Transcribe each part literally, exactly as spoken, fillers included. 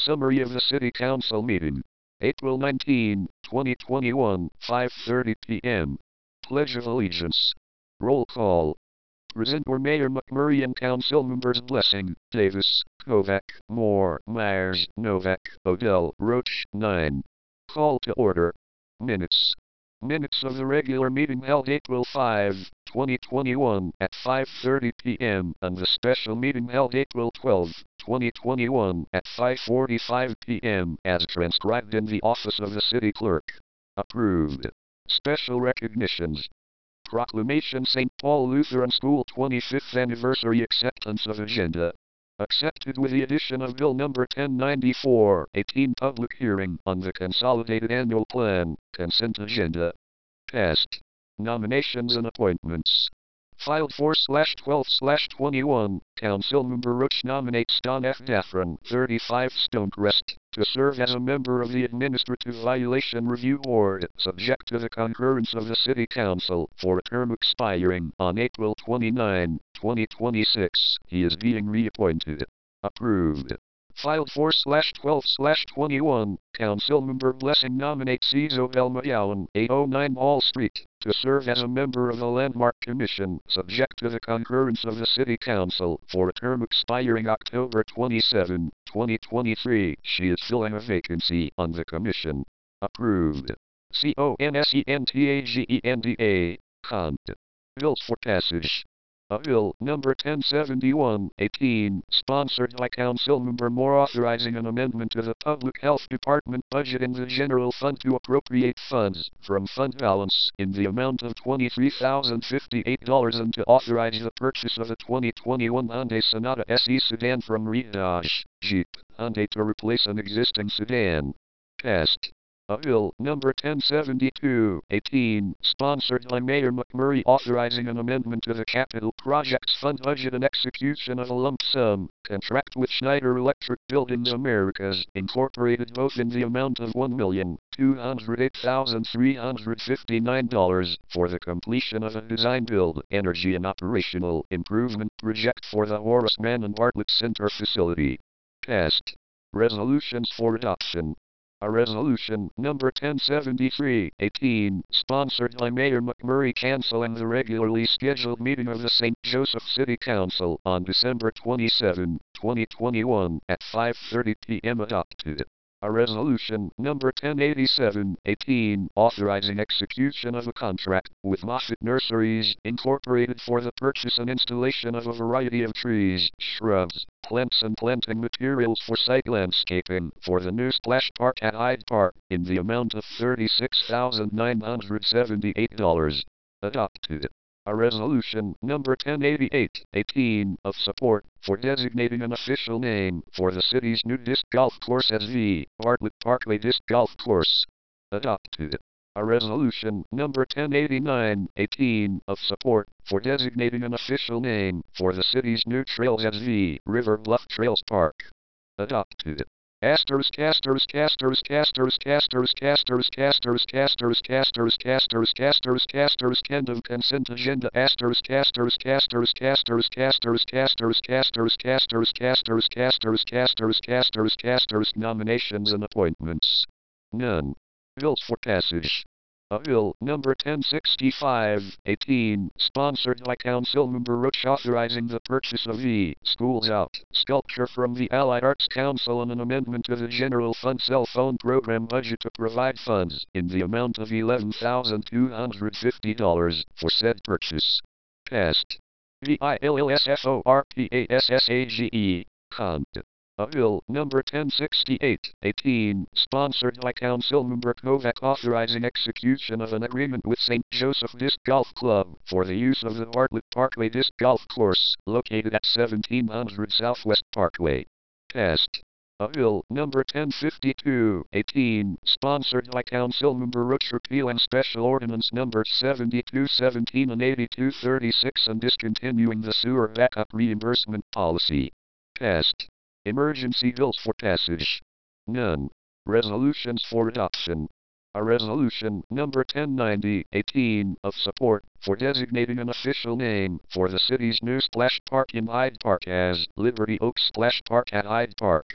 Summary of the City Council meeting. April nineteenth, twenty twenty-one, five thirty p m Pledge of Allegiance. Roll call. Present were Mayor McMurray and Council members Blessing, Davis, Kovac, Moore, Myers, Novak, Odell, Roach, nine. Call to order. Minutes. Minutes of the regular meeting held April fifth, twenty twenty-one at five thirty p m and the special meeting held April twelfth, twenty twenty-one at five forty-five p m as transcribed in the office of the city clerk. Approved. Special recognitions. Proclamation Saint Paul Lutheran School twenty-fifth Anniversary Acceptance of Agenda. Accepted with the addition of Bill Number ten ninety-four, eighteen Public Hearing on the Consolidated Annual Plan, Consent Agenda. Passed. Nominations and Appointments. Filed four twelve twenty-one, Councilmember Roach nominates Don F. Daffron, thirty-five Stonecrest, to serve as a member of the Administrative Violation Review Board, subject to the concurrence of the City Council, for a term expiring on April twenty-ninth, twenty twenty-six. He is being reappointed. Approved. Filed four twelve twenty-one, Councilmember Blessing nominates Isabel McGowan, eight oh nine Wall Street, to serve as a member of the Landmark Commission, subject to the concurrence of the City Council, for a term expiring October twenty-seventh, twenty twenty-three. She is filling a vacancy on the Commission. Approved. C O N S E N T A G E N D A. Cont. Bills for passage. A bill, number ten seventy-one, eighteen, sponsored by Councilmember Moore, authorizing an amendment to the Public Health Department budget in the general fund to appropriate funds from fund balance in the amount of twenty-three thousand fifty-eight dollars and to authorize the purchase of a twenty twenty-one Hyundai Sonata S E sedan from Riadash, Jeep, Hyundai to replace an existing sedan. Passed. A bill, number ten seventy-two, eighteen, sponsored by Mayor McMurray, authorizing an amendment to the Capital Projects Fund budget and execution of a lump sum contract with Schneider Electric Buildings Americas, Incorporated, both in the amount of one million two hundred eight thousand three hundred fifty-nine dollars for the completion of a design-build, energy and operational improvement project for the Horace Mann and Bartlett Center facility. Passed. Resolutions for adoption. A resolution, number ten seventy-three, eighteen, sponsored by Mayor McMurray, canceling the regularly scheduled meeting of the Saint Joseph City Council on December twenty-seventh, twenty twenty-one at five thirty p m adopted. A resolution, number ten eighty-seven, eighteen, authorizing execution of a contract with Moffett Nurseries, Incorporated, for the purchase and installation of a variety of trees, shrubs, plants and planting materials for site landscaping for the new splash park at Hyde Park, in the amount of thirty-six thousand nine hundred seventy-eight dollars. Adopted. A resolution, number ten eighty-eight, eighteen, of support for designating an official name for the city's new disc golf course as the Bartlett Parkway Disc Golf Course. Adopted. A resolution, number ten eighty-nine, eighteen, of support for designating an official name for the city's new trails as the River Bluff Trails Park. Adopted. Asterisk, asterisk, asterisk, asterisk, asterisk, asterisk, asterisk, asterisk, asterisk, asterisk, asterisk, asterisk, end of consent agenda, asterisk, asterisk, asterisk, asterisk, asterisk, asterisk, asterisk, asterisk, asterisk, asterisk, asterisk, asterisk, asterisk, nominations and appointments. None. Bills for passage. A bill, number ten sixty-five, eighteen, sponsored by Councilmember Roach, authorizing the purchase of the Schools Out sculpture from the Allied Arts Council and an amendment to the General Fund Cell Phone Program budget to provide funds in the amount of eleven thousand two hundred fifty dollars for said purchase. Passed. B I L L S F O R P A S S A G E. Cont. A bill, number ten sixty-eight, eighteen, sponsored by Councilmember Kovac, authorizing execution of an agreement with Saint Joseph Disc Golf Club for the use of the Bartlett Parkway Disc Golf Course, located at seventeen hundred Southwest Parkway. Passed. A bill, number ten fifty-two, eighteen, sponsored by Councilmember Roach, repealing Special Ordinance Number seventy-two seventeen and eighty-two thirty-six and discontinuing the sewer backup reimbursement policy. Passed. Emergency bills for passage. None. Resolutions for adoption. A resolution, number ten ninety, eighteen, of support for designating an official name for the city's new splash park in Hyde Park as Liberty Oaks Splash Park at Hyde Park.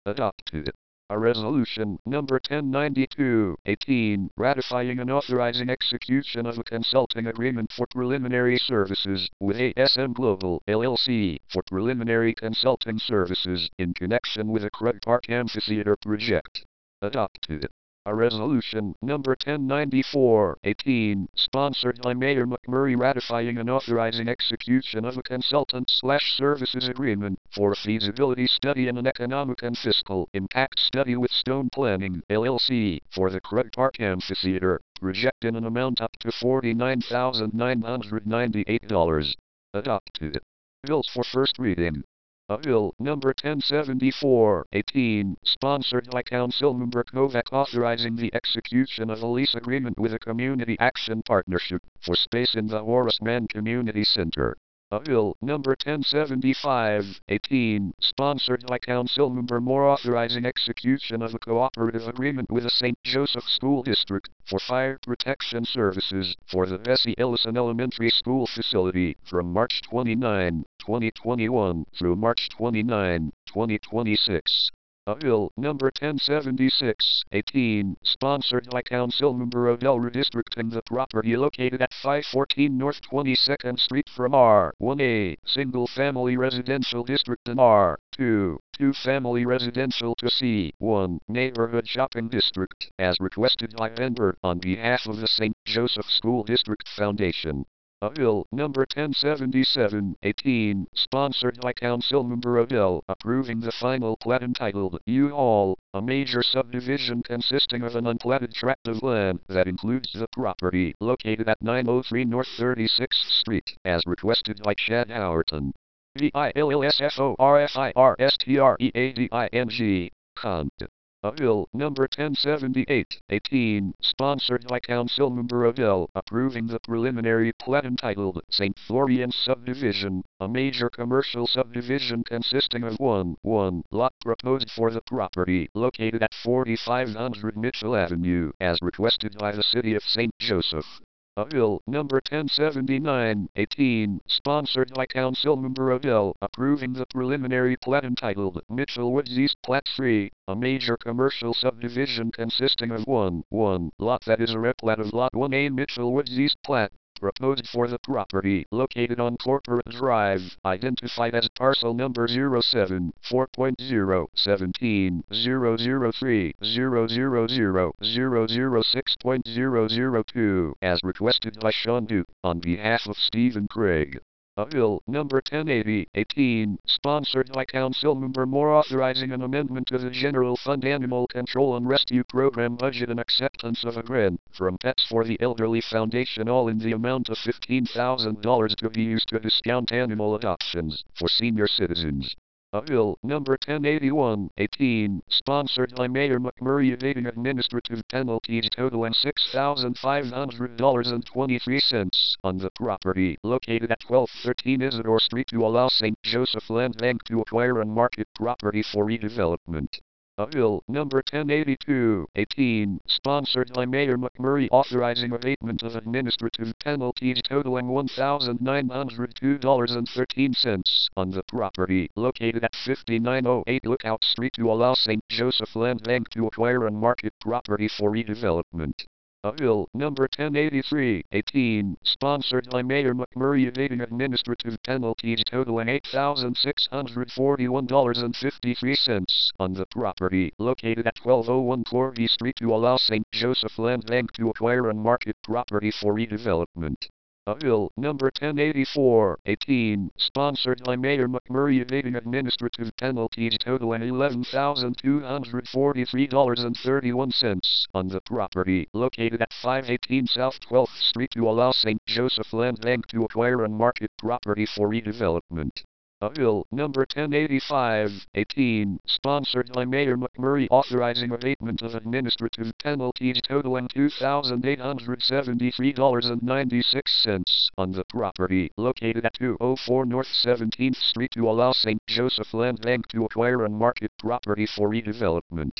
Adopted. A resolution number ten ninety-two eighteen ratifying and authorizing execution of a consulting agreement for preliminary services with A S M Global L L C for preliminary consulting services in connection with a Krug Park Amphitheater project. Adopted. A resolution number ten ninety-four eighteen sponsored by Mayor McMurray ratifying and authorizing execution of a consultant slash services agreement for a feasibility study and an economic and fiscal impact study with Stone Planning L L C for the Krug Park Amphitheater project in an amount up to forty-nine thousand nine hundred ninety-eight dollars. Adopted. Bills for first reading. A bill number ten seventy-four eighteen, sponsored by Councilmember Kovac authorizing the execution of a lease agreement with a community action partnership for space in the Horace Mann Community Center. A bill number ten seventy-five eighteen, sponsored by Councilmember Moore authorizing execution of a cooperative agreement with the Saint Joseph School District for fire protection services for the Bessie Ellison Elementary School facility from March twenty-ninth, twenty twenty-one through March twenty-ninth, twenty twenty-six. A bill number ten seventy-six eighteen, sponsored by Councilmember Odell redistricting the property located at five fourteen North twenty-second Street from R one A, single-family residential district and R two, two-family residential to C one, neighborhood shopping district, as requested by vendor on behalf of the Saint Joseph School District Foundation. A bill number ten seventy-seven eighteen, sponsored by Councilmember Odell, approving the final plat entitled U-Haul, a major subdivision consisting of an unplatted tract of land that includes the property located at nine oh three North thirty-sixth Street, as requested by Chad Howerton. V I L L S F O R F I R S T R E A D I N G. Cont. A bill number ten seventy-eight eighteen, sponsored by Councilmember Odell, approving the preliminary plat entitled Saint Florian Subdivision, a major commercial subdivision consisting of one, one lot proposed for the property located at forty-five hundred Mitchell Avenue, as requested by the City of Saint Joseph. A bill number ten seventy-nine eighteen, sponsored by Councilmember Odell, approving the preliminary plat entitled Mitchell Woods East Plat three, a major commercial subdivision consisting of one, one lot that is a replat of Lot one A Mitchell Woods East Plat, proposed for the property located on Corporate Drive, identified as parcel number zero seven four point zero one seven zero zero three zero zero zero zero zero six point zero zero two, as requested by Sean Duke, on behalf of Stephen Craig. A bill number ten eighty eighteen, sponsored by Councilmember Moore authorizing an amendment to the General Fund Animal Control and Rescue Program budget and acceptance of a grant from Pets for the Elderly Foundation all in the amount of fifteen thousand dollars to be used to discount animal adoptions for senior citizens. A bill number ten eighty-one eighteen, sponsored by Mayor McMurray evading administrative penalties totaling six thousand five hundred dollars and twenty-three cents on the property located at twelve thirteen Isidore Street to allow Saint Joseph Land Bank to acquire and market property for redevelopment. A bill number ten eighty-two eighteen, sponsored by Mayor McMurray authorizing abatement of administrative penalties totaling one thousand nine hundred two dollars and thirteen cents on the property located at fifty-nine oh eight Lookout Street to allow Saint Joseph Land Bank to acquire and market property for redevelopment. A bill number ten eighty-three eighteen, sponsored by Mayor McMurray evading administrative penalties totaling eight thousand six hundred forty-one dollars and fifty-three cents on the property located at twelve oh one Corby Street to allow Saint Joseph Land Bank to acquire and market property for redevelopment. A bill number ten eighty-four eighteen, sponsored by Mayor McMurray evading administrative penalties totaling eleven thousand two hundred forty-three dollars and thirty-one cents on the property located at five eighteen South twelfth Street to allow Saint Joseph Land Bank to acquire and market property for redevelopment. A bill number ten eighty-five eighteen, sponsored by Mayor McMurray authorizing abatement of administrative penalties totaling two thousand eight hundred seventy-three dollars and ninety-six cents on the property located at two oh four North seventeenth Street to allow Saint Joseph Land Bank to acquire and market property for redevelopment.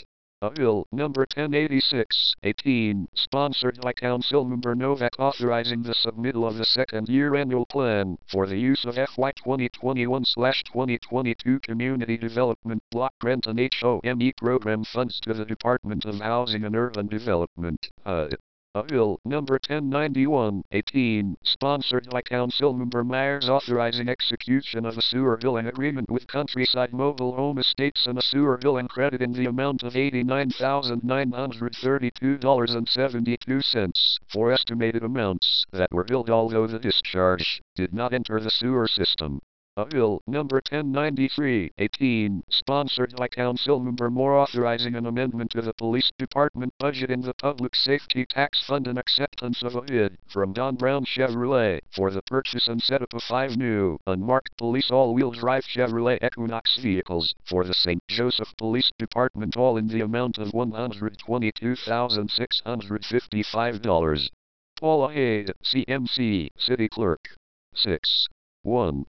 A bill number ten eighty-six eighteen, sponsored by Councilmember Novak, authorizing the submittal of the second year annual plan for the use of F Y twenty twenty-one twenty twenty-two Community Development Block Grant and H O M E program funds to the Department of Housing and Urban Development. Uh, A bill number ten ninety-one eighteen, sponsored by Councilmember Myers, authorizing execution of a sewer billing agreement with Countryside Mobile Home Estates and a sewer billing credit in the amount of eighty-nine thousand nine hundred thirty-two dollars and seventy-two cents for estimated amounts that were billed although the discharge did not enter the sewer system. A bill number ten ninety-three eighteen, sponsored by Councilmember Moore, authorizing an amendment to the Police Department budget in the Public Safety Tax Fund and acceptance of a bid from Don Brown Chevrolet for the purchase and setup of five new unmarked police all-wheel drive Chevrolet Equinox vehicles for the Saint Joseph Police Department, all in the amount of one hundred twenty-two thousand six hundred fifty-five dollars. Paula Haid, C M C, City Clerk. six. one.